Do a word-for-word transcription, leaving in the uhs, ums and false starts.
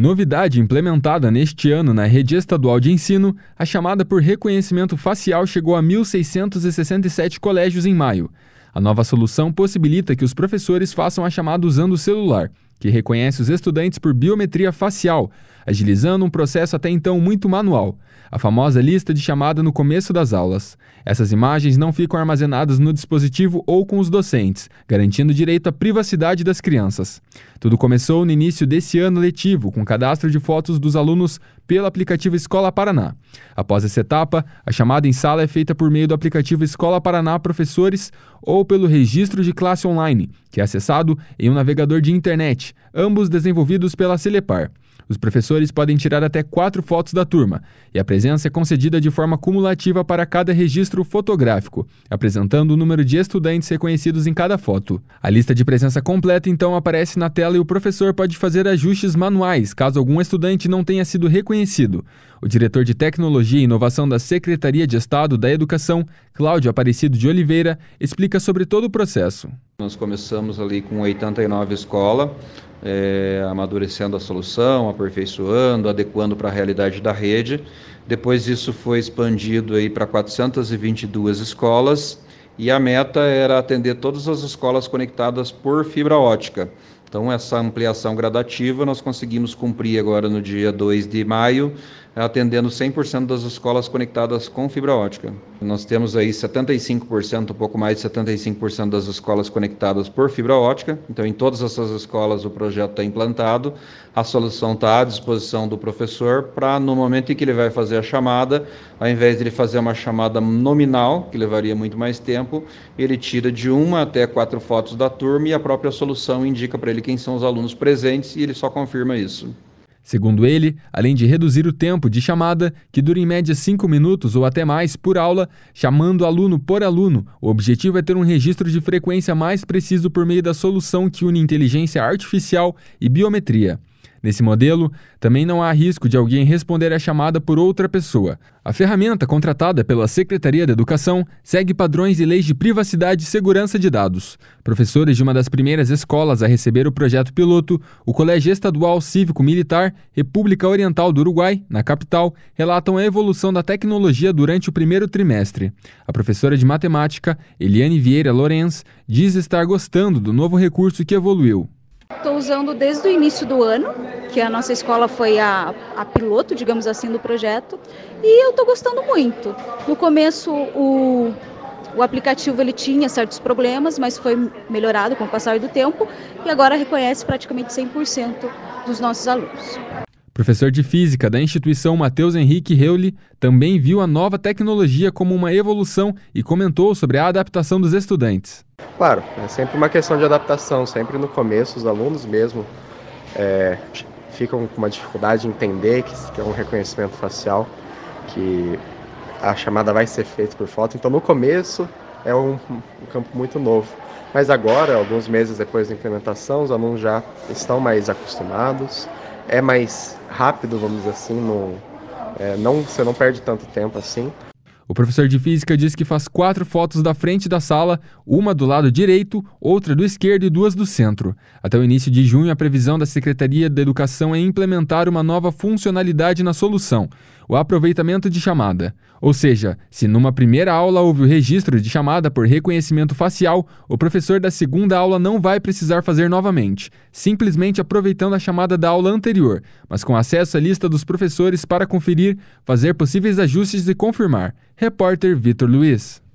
Novidade implementada neste ano na rede estadual de ensino, a chamada por reconhecimento facial chegou a mil seiscentos e sessenta e sete colégios em maio. A nova solução possibilita que os professores façam a chamada usando o celular, que reconhece os estudantes por biometria facial, agilizando um processo até então muito manual, a famosa lista de chamada no começo das aulas. Essas imagens não ficam armazenadas no dispositivo ou com os docentes, garantindo direito à privacidade das crianças. Tudo começou no início desse ano letivo, com cadastro de fotos dos alunos pelo aplicativo Escola Paraná. Após essa etapa, a chamada em sala é feita por meio do aplicativo Escola Paraná Professores ou pelo registro de classe online, que é acessado em um navegador de internet, ambos desenvolvidos pela Celepar. Os professores podem tirar até quatro fotos da turma, e a presença é concedida de forma cumulativa para cada registro fotográfico, apresentando o número de estudantes reconhecidos em cada foto. A lista de presença completa então aparece na tela e o professor pode fazer ajustes manuais, caso algum estudante não tenha sido reconhecido. O diretor de Tecnologia e Inovação da Secretaria de Estado da Educação, Cláudio Aparecido de Oliveira, explica sobre todo o processo. Nós começamos ali com oitenta e nove escolas, é, amadurecendo a solução, aperfeiçoando, adequando para a realidade da rede. Depois isso foi expandido aí para quatrocentas e vinte e duas escolas e a meta era atender todas as escolas conectadas por fibra ótica. Então essa ampliação gradativa nós conseguimos cumprir agora no dia dois de maio, atendendo cem por cento das escolas conectadas com fibra ótica. Nós temos aí setenta e cinco por cento, um pouco mais de setenta e cinco por cento das escolas conectadas por fibra ótica. Então em todas essas escolas o projeto está implantado, a solução está à disposição do professor para no momento em que ele vai fazer a chamada, ao invés de ele fazer uma chamada nominal, que levaria muito mais tempo, ele tira de uma até quatro fotos da turma e a própria solução indica para ele quem são os alunos presentes e ele só confirma isso. Segundo ele, além de reduzir o tempo de chamada, que dura em média cinco minutos ou até mais por aula, chamando aluno por aluno, o objetivo é ter um registro de frequência mais preciso por meio da solução que une inteligência artificial e biometria. Nesse modelo, também não há risco de alguém responder a chamada por outra pessoa. A ferramenta, contratada pela Secretaria da Educação, segue padrões e leis de privacidade e segurança de dados. Professores de uma das primeiras escolas a receber o projeto piloto, o Colégio Estadual Cívico-Militar, República Oriental do Uruguai, na capital, relatam a evolução da tecnologia durante o primeiro trimestre. A professora de matemática, Eliane Vieira Lorenz, diz estar gostando do novo recurso que evoluiu. Estou usando desde o início do ano, que a nossa escola foi a, a piloto, digamos assim, do projeto, e eu estou gostando muito. No começo, o, o aplicativo ele tinha certos problemas, mas foi melhorado com o passar do tempo, e agora reconhece praticamente cem por cento dos nossos alunos. Professor de Física da instituição Matheus Henrique Reuli também viu a nova tecnologia como uma evolução e comentou sobre a adaptação dos estudantes. Claro, é sempre uma questão de adaptação, sempre no começo os alunos mesmo é, ficam com uma dificuldade de entender que, que é um reconhecimento facial, que a chamada vai ser feita por foto, então no começo é um, um campo muito novo. Mas agora, alguns meses depois da implementação, os alunos já estão mais acostumados, é mais rápido, vamos dizer assim, no, é, não, você não perde tanto tempo assim. O professor de Física diz que faz quatro fotos da frente da sala, uma do lado direito, outra do esquerdo e duas do centro. Até o início de junho, a previsão da Secretaria da Educação é implementar uma nova funcionalidade na solução, o aproveitamento de chamada. Ou seja, se numa primeira aula houve o registro de chamada por reconhecimento facial, o professor da segunda aula não vai precisar fazer novamente, simplesmente aproveitando a chamada da aula anterior, mas com acesso à lista dos professores para conferir, fazer possíveis ajustes e confirmar. Repórter Vitor Luiz.